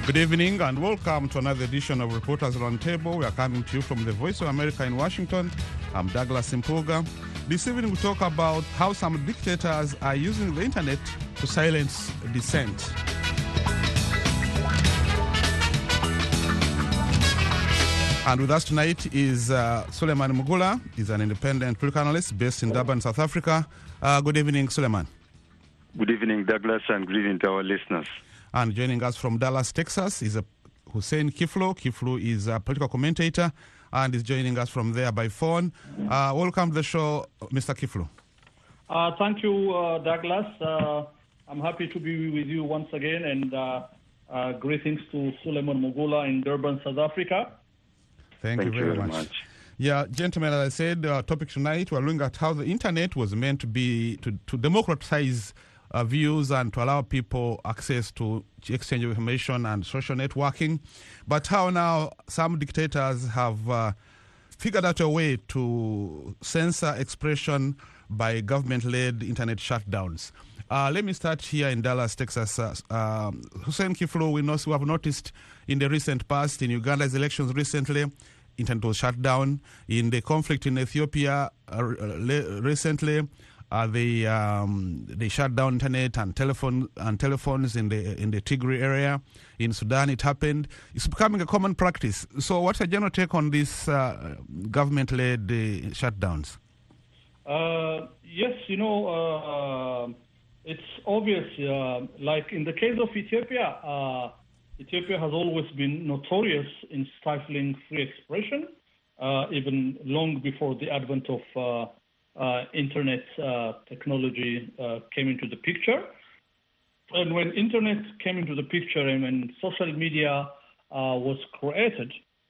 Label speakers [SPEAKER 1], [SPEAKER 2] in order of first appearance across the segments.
[SPEAKER 1] Good evening and welcome to another edition of Reporters Roundtable. We are coming to you from the Voice of America in Washington. I'm Douglas Impuga. This evening we talk about how some dictators are using the internet to silence dissent. And with us tonight is Suleiman Mugula. He's an independent political analyst based in Durban, South Africa. Good evening, Suleiman.
[SPEAKER 2] Good evening, Douglas, and good evening to our listeners.
[SPEAKER 1] And joining us from Dallas, Texas, is Hussein Kiflo. Kiflo is a political commentator and is joining us from there by phone. Welcome to the show, Mr. Kiflo.
[SPEAKER 3] Thank you, Douglas. I'm happy to be with you once again, and greetings to Suleiman Mugula in Durban, South Africa.
[SPEAKER 1] Thank you very much. Yeah, gentlemen, as I said, our topic tonight, we're looking at how the internet was meant to be, to democratize views and to allow people access to exchange of information and social networking. But how now some dictators have figured out a way to censor expression by government-led internet shutdowns. Let me start here in Dallas, Texas. Hussein Kiflo, we have noticed in the recent past, in Uganda's elections recently, internet was shut down. In the conflict in Ethiopia recently, they shut down internet and telephones in the Tigray area. In Sudan, it happened. It's becoming a common practice. So, what's your general take on these government-led shutdowns?
[SPEAKER 3] Yes, it's obvious. Like in the case of Ethiopia, Ethiopia has always been notorious in stifling free expression, even long before the advent of internet technology came into the picture. And when internet came into the picture and when social media was created,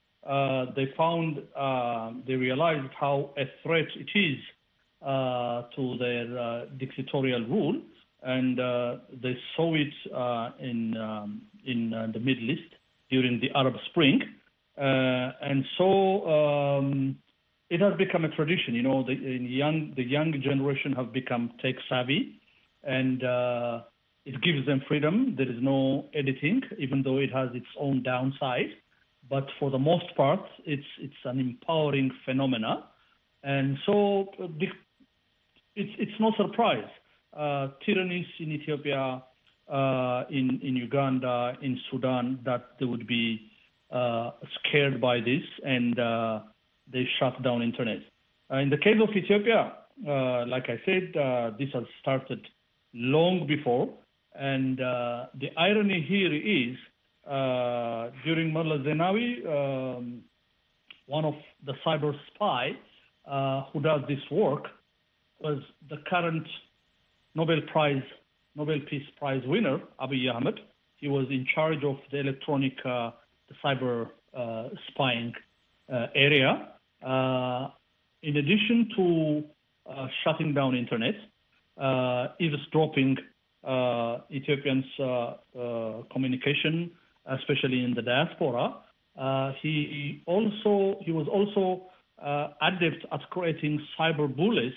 [SPEAKER 3] they realized how a threat it is to their dictatorial rule, and they saw it in the Middle East during the Arab Spring, and so it has become a tradition. The young generation have become tech savvy, and it gives them freedom. There is no editing, even though it has its own downside. But for the most part, it's an empowering phenomena, and so it's no surprise. Tyrannies in Ethiopia, in Uganda, in Sudan, that they would be scared by this, and they shut down internet. In the case of Ethiopia, like I said, this has started long before, and the irony here is during Mullah Zenawi, one of the cyber spy who does this work was the current Nobel Peace Prize winner, Abiy Ahmed. He was in charge of the electronic, the cyber spying area. In addition to shutting down internet, eavesdropping Ethiopians' communication, especially in the diaspora, he was also adept at creating cyber bullies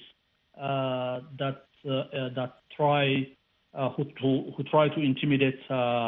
[SPEAKER 3] that try to intimidate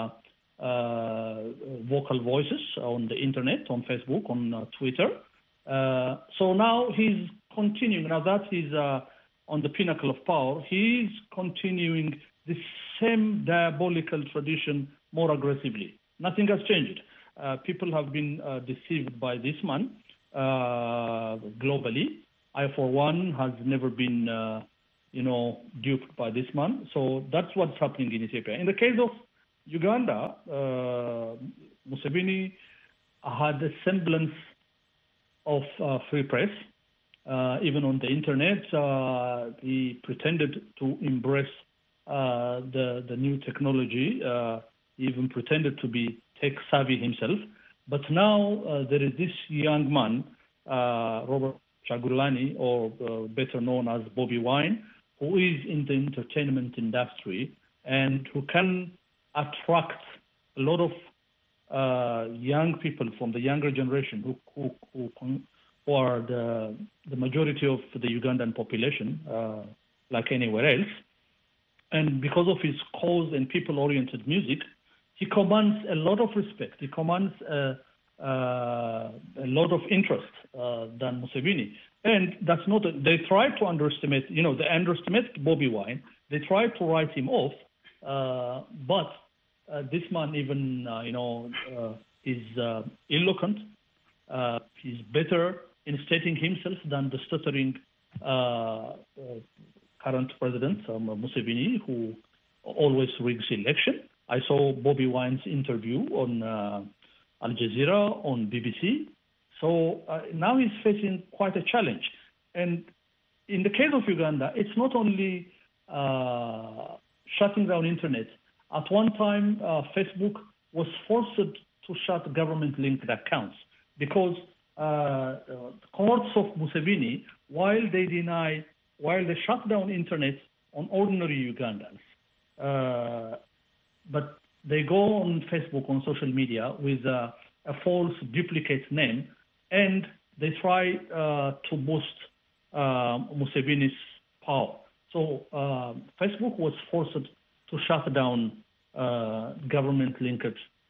[SPEAKER 3] vocal voices on the internet, on Facebook, on Twitter. So now he's continuing. Now that he's on the pinnacle of power, he's continuing the same diabolical tradition more aggressively. Nothing has changed. People have been deceived by this man globally. I, for one, has never been, duped by this man. So that's what's happening in Ethiopia. In the case of Uganda, Museveni had a semblance of free press. Even on the internet, he pretended to embrace the new technology. He even pretended to be tech-savvy himself. But now there is this young man, Robert Chagulani, or better known as Bobby Wine, who is in the entertainment industry and who can attract a lot of young people from the younger generation who are the majority of the Ugandan population, like anywhere else. And because of his cause and people-oriented music, he commands a lot of respect. He commands a lot of interest than Museveni. And that's not, they try to underestimate, they underestimate Bobby Wine. They try to write him off. But this man even, is eloquent. He's better in stating himself than the stuttering current president, Museveni, who always rigs election. I saw Bobby Wine's interview on Al Jazeera, on BBC. So now he's facing quite a challenge. And in the case of Uganda, it's not only shutting down internet. At one time, Facebook was forced to shut government-linked accounts because courts of Museveni, while they shut down internet on ordinary Ugandans, but they go on Facebook, on social media, with a false duplicate name, and they try to boost Museveni's power. So Facebook was forced to shut down government-linked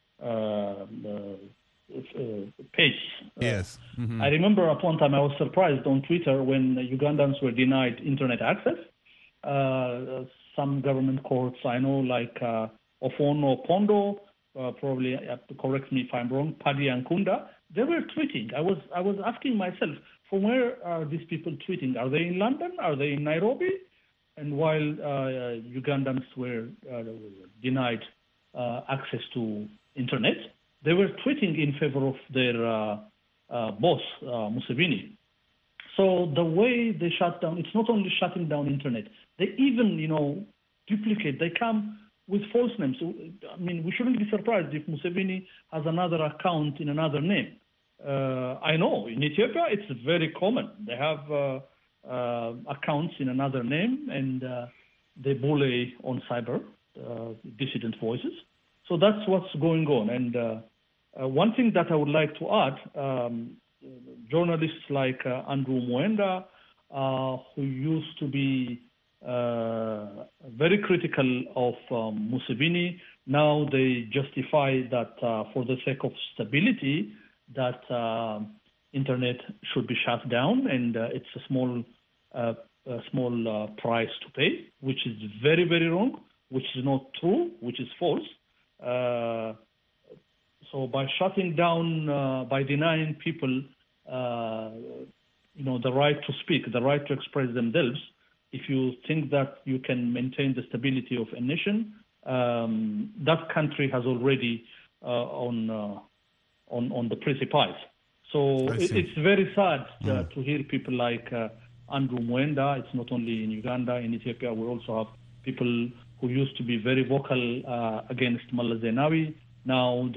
[SPEAKER 3] page.
[SPEAKER 1] Yes. Mm-hmm.
[SPEAKER 3] I remember at one time I was surprised on Twitter when Ugandans were denied internet access. Some government courts, I know, like Ofono Pondo, probably correct me if I'm wrong, Paddy and Kunda, they were tweeting. I was asking myself, from where are these people tweeting? Are they in London? Are they in Nairobi? And while Ugandans were denied access to internet, they were tweeting in favor of their boss, Museveni. So the way they shut down, it's not only shutting down internet, they even, duplicate, they come with false names. So, I mean, we shouldn't be surprised if Museveni has another account in another name. I know in Ethiopia it's very common. They have accounts in another name, and they bully on cyber, dissident voices. So that's what's going on. And one thing that I would like to add, journalists like Andrew Mwenda, who used to be very critical of Museveni, now they justify that for the sake of stability, that internet should be shut down, and it's a small price to pay, which is very, very wrong, which is not true, which is false. So by shutting down, by denying people, the right to speak, the right to express themselves, if you think that you can maintain the stability of a nation, that country has already on the precipice. So it's very sad to hear people like Andrew Mwenda. It's not only in Uganda, in Ethiopia. We also have people who used to be very vocal against Malala Zenawi. Now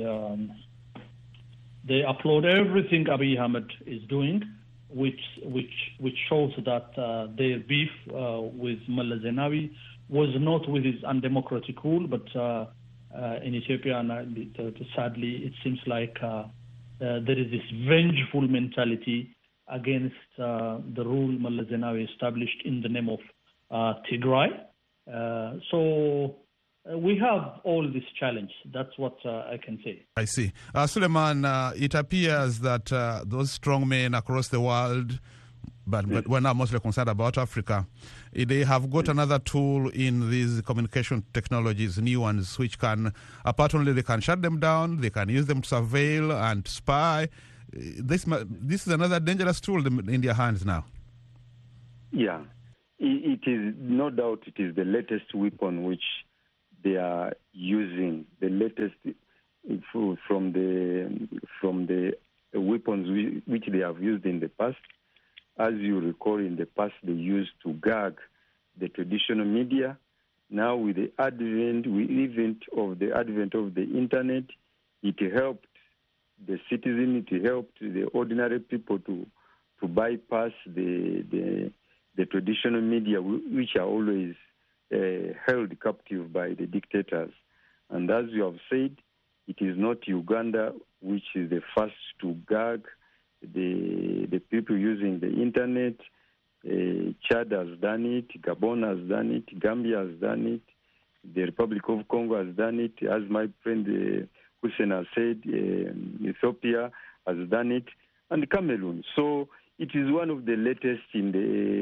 [SPEAKER 3] they applaud everything Abiy Ahmed is doing, which shows that their beef with Malala Zenawi was not with his undemocratic rule, but in Ethiopia, and sadly, it seems like there is this vengeful mentality against the rule Malala Zenawi established in the name of Tigray. So we have all this challenge. That's what I can say.
[SPEAKER 1] I see. Suleiman, it appears that those strong men across the world, but we're now mostly concerned about Africa, they have got another tool in these communication technologies, new ones, which can, apart only they can shut them down, they can use them to surveil and spy. This is another dangerous tool in their hands now.
[SPEAKER 2] Yeah, it is no doubt. It is the latest weapon which they are using. The latest from the weapons which they have used in the past. As you recall, in the past they used to gag the traditional media. Now, with the advent of the internet, it helped the citizen, it helped the ordinary people to bypass the traditional media, which are always held captive by the dictators. And as you have said, it is not Uganda which is the first to gag the people using the internet. Chad has done it, Gabon has done it, Gambia has done it, The Republic of Congo has done it, as my friend Hussein has said. Ethiopia has done it, and Cameroon. So it is one of the latest in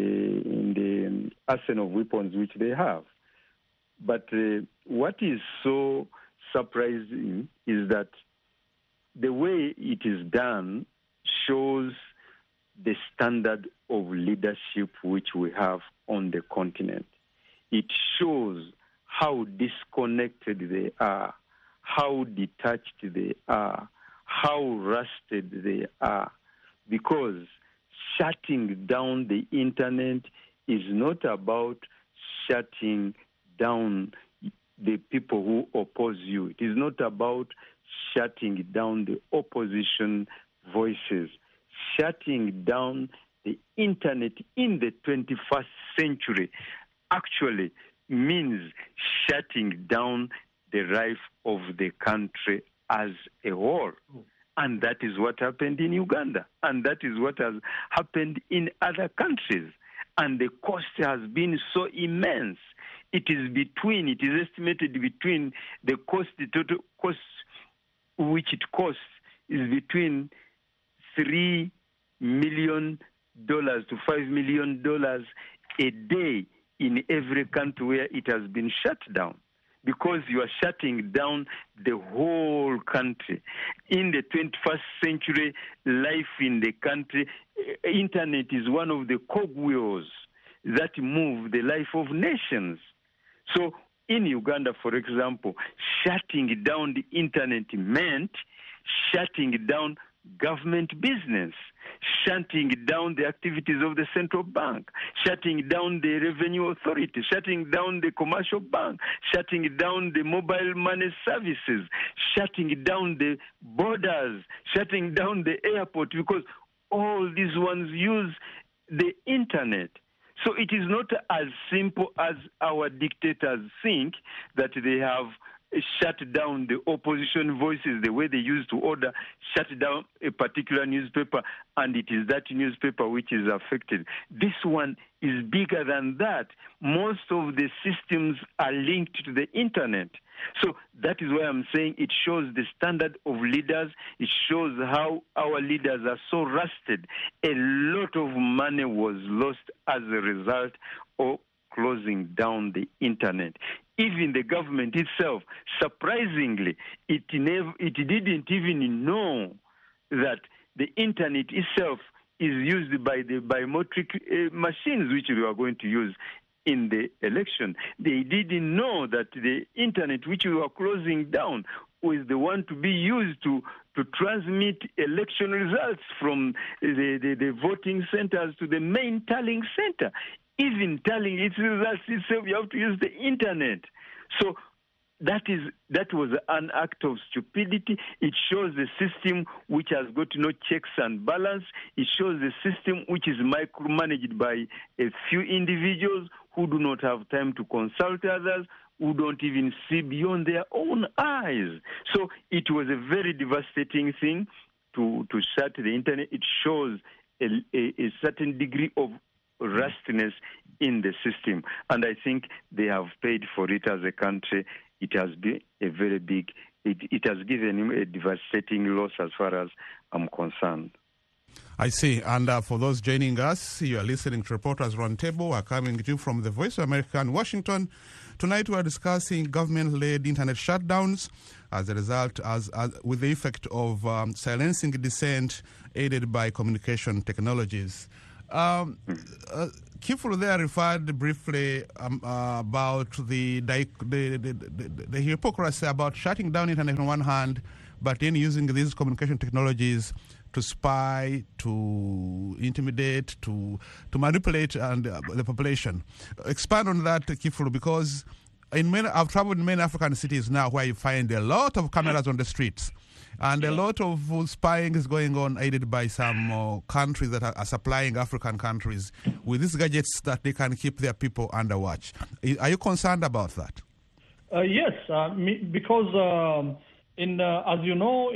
[SPEAKER 2] the arsenal of weapons which they have. But what is so surprising is that the way it is done shows the standard of leadership which we have on the continent. It shows how disconnected they are, how detached they are, how rusted they are, because shutting down the internet is not about shutting down the people who oppose you. It is not about shutting down the opposition voices. Shutting down the internet in the 21st century actually means shutting down the life of the country as a whole. And that is what happened in Uganda. And that is what has happened in other countries. And the cost has been so immense. It is estimated between the total cost which it costs is between $3 million to $5 million a day in every country where it has been shut down, because you are shutting down the whole country. In the 21st century, life in the country, internet is one of the cogwheels that move the life of nations. So in Uganda, for example, shutting down the internet meant shutting down government business, shutting down the activities of the central bank, shutting down the revenue authority, shutting down the commercial bank, shutting down the mobile money services, shutting down the borders, shutting down the airport, because all these ones use the internet. So it is not as simple as our dictators think, that they have shut down the opposition voices the way they used to order, shut down a particular newspaper, and it is that newspaper which is affected. This one is bigger than that. Most of the systems are linked to the internet. So that is why I'm saying it shows the standard of leaders. It shows how our leaders are so rusted. A lot of money was lost as a result of closing down the internet. Even the government itself, surprisingly, it didn't even know that the internet itself is used by the biometric machines which we are going to use in the election. They didn't know that the internet which we were closing down was the one to be used to transmit election results from the voting centers to the main tallying center. Even tallying its results itself, you have to use the internet. So that was an act of stupidity. It shows the system which has got no checks and balance. It shows the system which is micromanaged by a few individuals who do not have time to consult others, who don't even see beyond their own eyes. So it was a very devastating thing to shut the internet. It shows a certain degree of rustiness in the system. And I think they have paid for it as a country. It has been a very big, it has given him a devastating loss as far as I'm concerned.
[SPEAKER 1] I see. And for those joining us, you are listening to Reporters Roundtable. We're coming to you from the Voice of America in Washington. Tonight we are discussing government-led internet shutdowns as a result, with the effect of silencing dissent aided by communication technologies. Kifulu there referred briefly about the hypocrisy about shutting down internet on one hand, but then using these communication technologies to spy, to intimidate, to manipulate the population. Expand on that, Kifulu, because I've traveled in many African cities now where you find a lot of cameras on the streets. And a lot of spying is going on, aided by some countries that are supplying African countries with these gadgets that they can keep their people under watch. Are you concerned about that?
[SPEAKER 3] Yes, because as you know,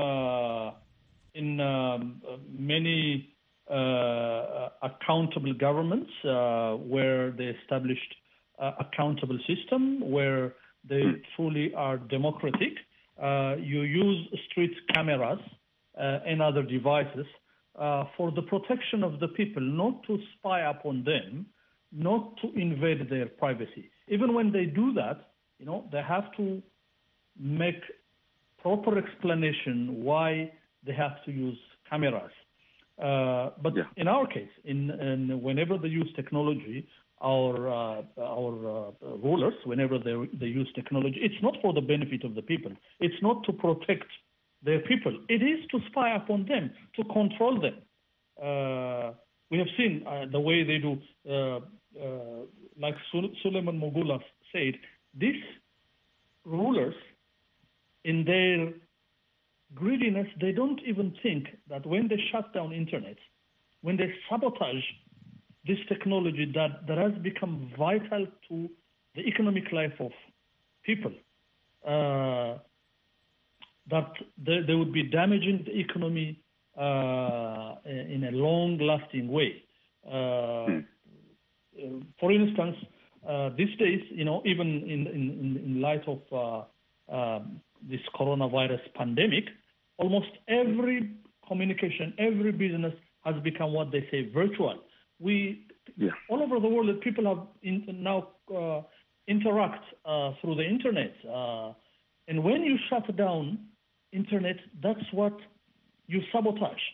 [SPEAKER 3] in many accountable governments where they established accountable system where they truly are democratic. You use street cameras and other devices for the protection of the people, not to spy upon them, not to invade their privacy. Even when they do that, they have to make proper explanation why they have to use cameras. But in our case, whenever they use technology, our rulers, whenever they use technology, it's not for the benefit of the people. It's not to protect their people. It is to spy upon them, to control them. We have seen the way they do, like Suleiman Mogula said, these rulers, in their greediness, they don't even think that when they shut down internet, when they sabotage this technology that has become vital to the economic life of people, that they would be damaging the economy in a long-lasting way. For instance, these days, even in light of this coronavirus pandemic, almost every communication, every business has become what they say virtual. All over the world, people have now interact through the internet. And when you shut down internet, that's what you sabotage.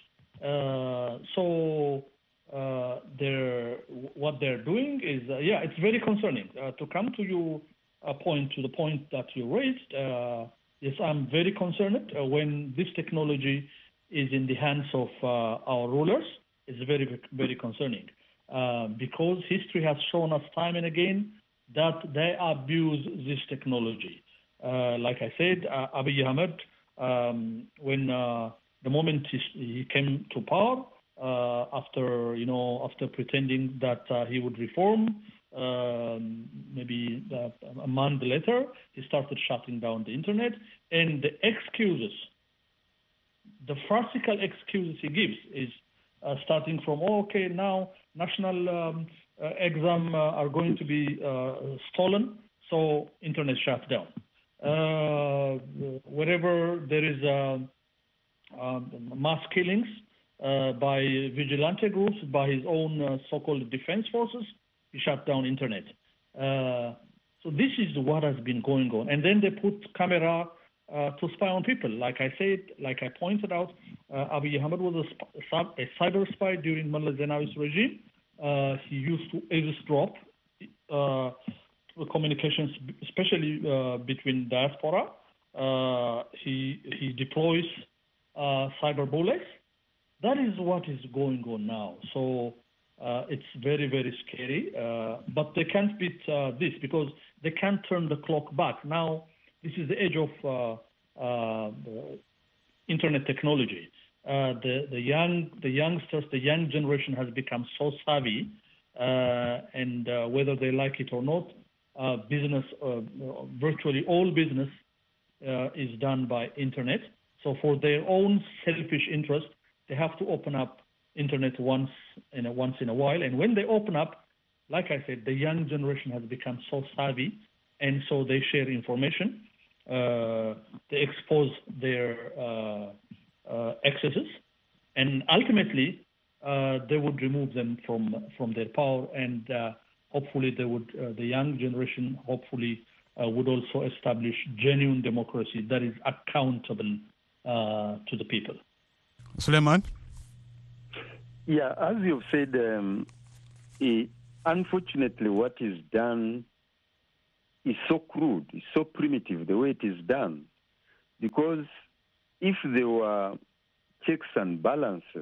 [SPEAKER 3] What they're doing is, it's very concerning. To come to the point that you raised, yes, I'm very concerned when this technology is in the hands of our rulers. It's very, very concerning because history has shown us time and again that they abuse this technology. Like I said, Abiy Ahmed, when the moment he came to power, after pretending that he would reform, maybe a month later, he started shutting down the internet. And the excuses, the farcical excuses he gives is starting from, now national exam are going to be stolen, so internet shut down. Wherever there is mass killings by vigilante groups, by his own so-called defense forces, he shut down internet. So this is what has been going on. And then they put camera to spy on people. Like I said, like I pointed out, Abiy Ahmed was a cyber spy during Mullah Zenawi's regime. He used to eavesdrop communications, especially between diaspora. He deploys cyber bullets. That is what is going on now. So it's very, very scary. But they can't beat this because they can't turn the clock back. Now, this is the age of internet technology. The youngsters, the young generation has become so savvy, and whether they like it or not, business, virtually all business is done by internet. So for their own selfish interest, they have to open up internet once in a while. And when they open up, like I said, the young generation has become so savvy, and so they share information. They expose their excesses, and ultimately they would remove them from their power, and hopefully the young generation would also establish genuine democracy that is accountable to the people.
[SPEAKER 1] Suleiman?
[SPEAKER 2] Yeah, as you've said, unfortunately what is done is so crude, it's so primitive, the way it is done. Because if there were checks and balances,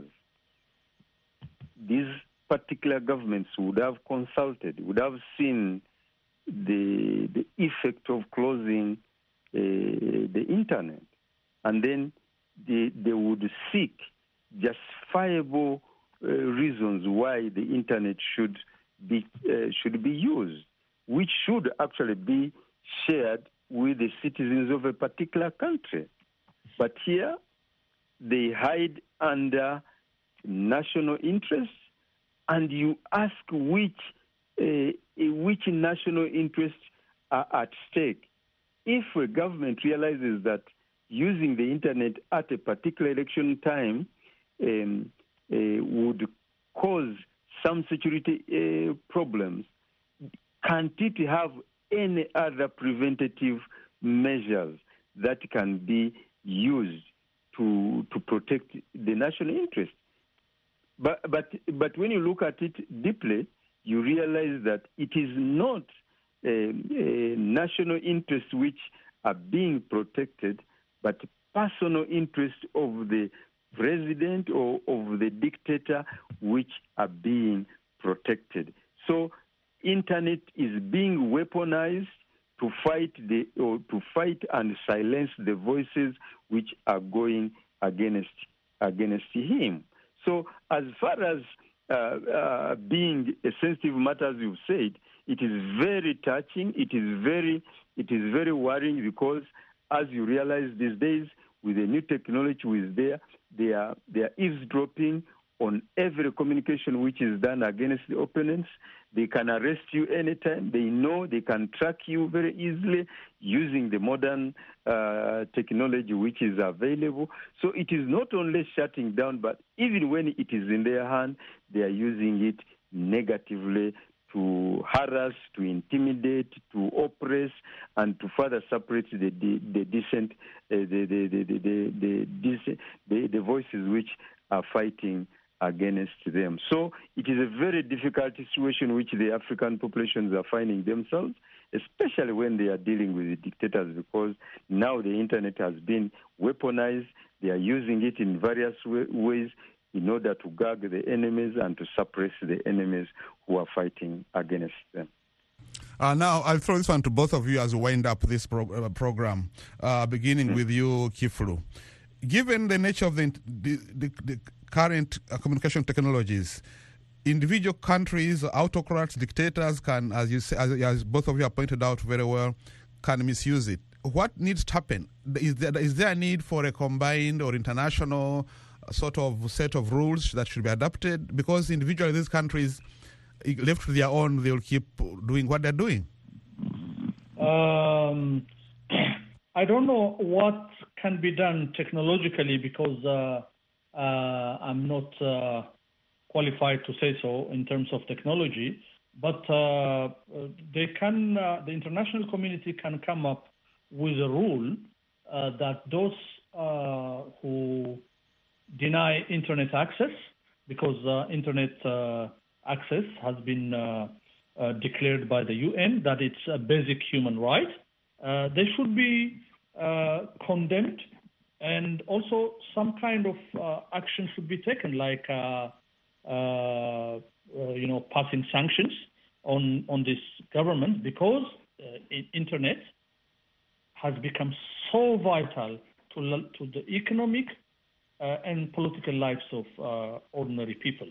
[SPEAKER 2] these particular governments would have consulted, would have seen the effect of closing the internet. And then they would seek justifiable reasons why the internet should be used, which should actually be shared with the citizens of a particular country. But here, they hide under national interests, and you ask which which national interests are at stake. If a government realizes that using the internet at a particular election time would cause some security problems, can't it have any other preventative measures that can be used to protect the national interest? But when you look at it deeply, you realize that it is not national interests which are being protected, but personal interests of the president or of the dictator which are being protected. So internet is being weaponized to fight and silence the voices which are going against him. So as far as being a sensitive matter, as you've said, it is very touching. It is very worrying, because as you realize these days, with the new technology they are eavesdropping on every communication which is done against the opponents. They can arrest you anytime. They know they can track you very easily using the modern technology which is available. So it is not only shutting down, but even when it is in their hand, they are using it negatively to harass, to intimidate, to oppress, and to further separate the voices which are fighting against them. So it is a very difficult situation which the African populations are finding themselves, especially when they are dealing with the dictators, because now the internet has been weaponized. They are using it in various ways in order to gag the enemies and to suppress the enemies who are fighting against them.
[SPEAKER 1] Now, I'll throw this one to both of you as we wind up this program, beginning with you, Kiflu. Given the nature of the current communication technologies, individual countries, autocrats, dictators can, as you say, as both of you have pointed out very well, can misuse it. What needs to happen? Is there a need for a combined or international sort of set of rules that should be adopted? Because individually these countries, left to their own, they will keep doing what they're doing.
[SPEAKER 3] I don't know what can be done technologically, because I'm not qualified to say so in terms of technology. But the international community can come up with a rule that those who deny internet access, because internet access has been declared by the UN that it's a basic human right, they should be condemned, and also some kind of action should be taken, like passing sanctions on this government, because internet has become so vital to the economic and political lives of ordinary people.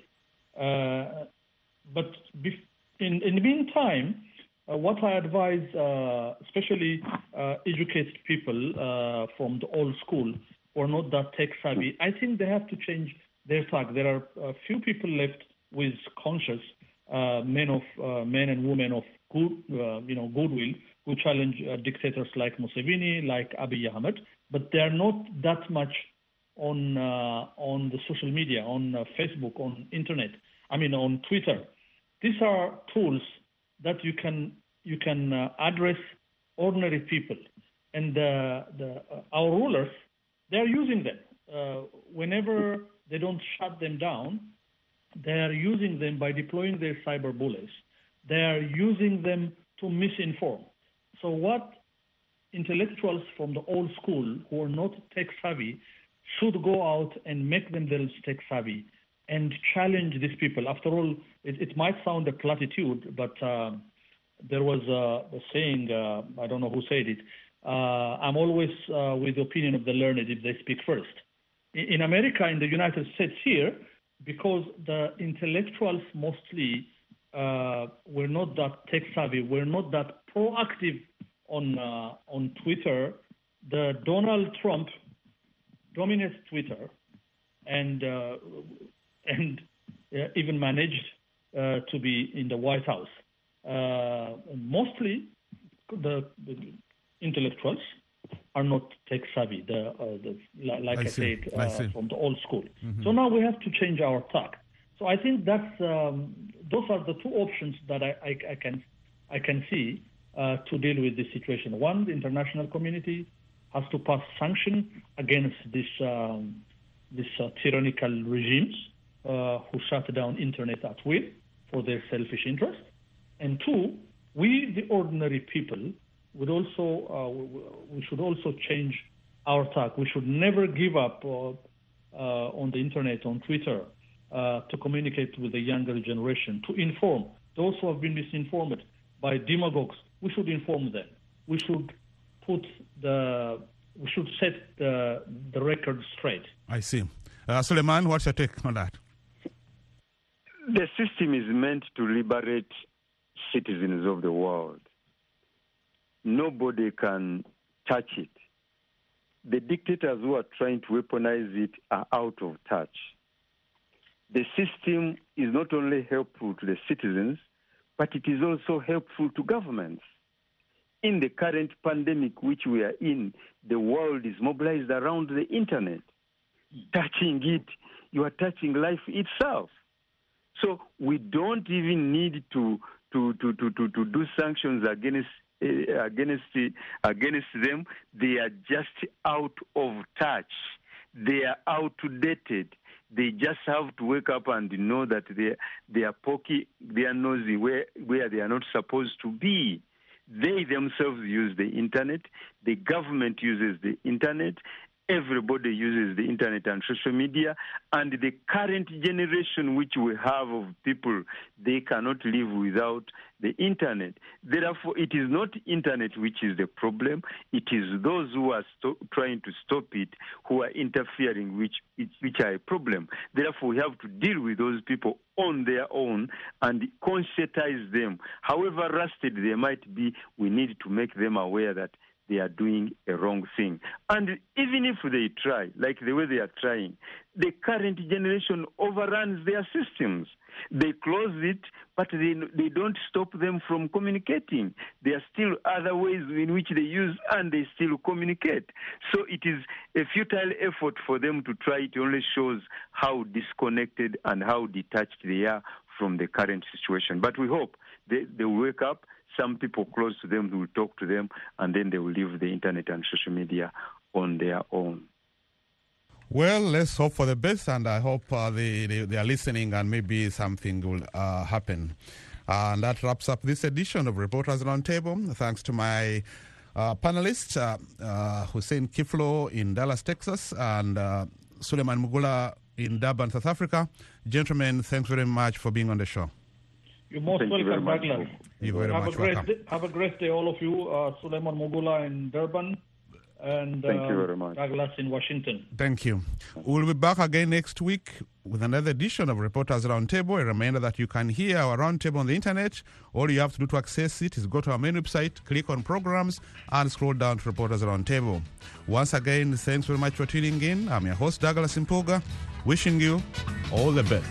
[SPEAKER 3] But in the meantime, what I advise, especially educated people from the old school who are not that tech savvy, I think they have to change their tack. There are a few people left with conscious men and women of goodwill, who challenge dictators like Museveni, like Abiy Ahmed, but they are not that much on the social media, on Facebook, on internet. On Twitter. These are tools that you can address ordinary people, and our rulers, they are using them. Whenever they don't shut them down, they are using them by deploying their cyber bullies. They are using them to misinform. So what intellectuals from the old school who are not tech savvy should go out and make themselves tech savvy and challenge these people. After all, it might sound a platitude, but there was a saying, I don't know who said it, I'm always with the opinion of the learned if they speak first. In America, in the United States here, because the intellectuals mostly were not that tech savvy, were not that proactive on Twitter, the Donald Trump dominates Twitter and even managed to be in the White House. mostly the intellectuals are not tech savvy, I said, from the old school. Mm-hmm. So now we have to change our tack. So I think that's those are the two options that I can see to deal with this situation. One, the international community has to pass sanctions against this tyrannical regimes who shut down internet at will for their selfish interest. And two, we, the ordinary people, we should also change our tack. We should never give up on the internet, on Twitter, to communicate with the younger generation, to inform those who have been misinformed by demagogues. We should inform them. We should set the record straight.
[SPEAKER 1] I see. Suleiman, what's your take on that?
[SPEAKER 2] The system is meant to liberate citizens of the world. Nobody can touch it. The dictators who are trying to weaponize it are out of touch. The system is not only helpful to the citizens, but it is also helpful to governments. In the current pandemic which we are in, the world is mobilized around the internet. Touching it, you are touching life itself. So we don't even need to do sanctions against them. They are just out of touch. They are outdated. They just have to wake up and know that they are pokey, they are nosy where they are not supposed to be. They themselves use the internet. The government uses the internet. Everybody uses the internet and social media. And the current generation which we have of people, they cannot live without the internet. Therefore, it is not internet which is the problem. It is those who are trying to stop it, who are interfering, which are a problem. Therefore, we have to deal with those people on their own and conscientize them. However rusted they might be, we need to make them aware that they are doing a wrong thing. And even if they try, like the way they are trying, the current generation overruns their systems. They close it, but they don't stop them from communicating. There are still other ways in which they use, and they still communicate. So it is a futile effort for them to try. It only shows how disconnected and how detached they are from the current situation. But we hope they will wake up. Some people close to them will talk to them, and then they will leave the internet and social media on their own.
[SPEAKER 1] Well, let's hope for the best, and I hope they are listening, and maybe something will happen. And that wraps up this edition of Reporters Roundtable. Thanks to my panelists, Hussein Kiflo in Dallas, Texas, and Suleiman Mugula in Durban, South Africa. Gentlemen, thanks very much for being on the show.
[SPEAKER 3] You're most welcome, Douglas.
[SPEAKER 1] You're very much welcome.
[SPEAKER 3] Have a great day, all of you. Suleiman Mugula in Durban, and
[SPEAKER 2] thank you very much.
[SPEAKER 3] Douglas in Washington.
[SPEAKER 1] Thank you. We'll be back again next week with another edition of Reporters Roundtable. A reminder that you can hear our roundtable on the internet. All you have to do to access it is go to our main website, click on programs, and scroll down to Reporters Roundtable. Once again, thanks very much for tuning in. I'm your host, Douglas Mpuga, wishing you all the best.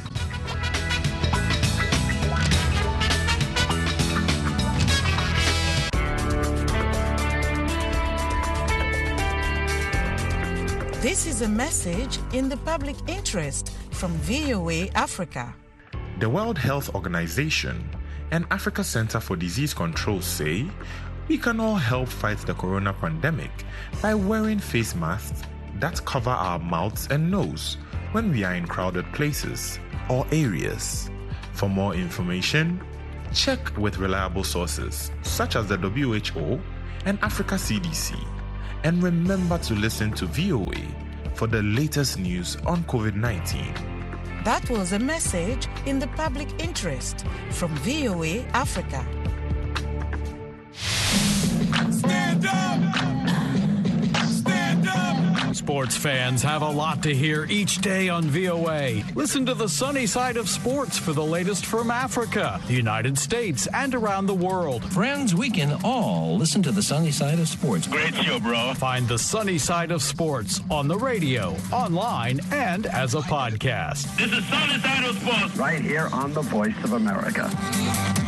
[SPEAKER 4] This is a message in the public interest from VOA Africa.
[SPEAKER 5] The World Health Organization and Africa Center for Disease Control say we can all help fight the corona pandemic by wearing face masks that cover our mouths and nose when we are in crowded places or areas. For more information, check with reliable sources such as the WHO and Africa CDC. And remember to listen to VOA for the latest news on COVID-19.
[SPEAKER 4] That was a message in the public interest from VOA Africa.
[SPEAKER 6] Stand up! Stand up! Sports fans have a lot to hear each day on VOA. Listen to the sunny side of sports for the latest from Africa, the United States, and around the world.
[SPEAKER 7] Friends, we can all listen to the sunny side of sports.
[SPEAKER 6] Great show, bro. Find the sunny side of sports on the radio, online, and as a podcast.
[SPEAKER 8] This is Sunny Side of Sports.
[SPEAKER 9] Right here on the Voice of America.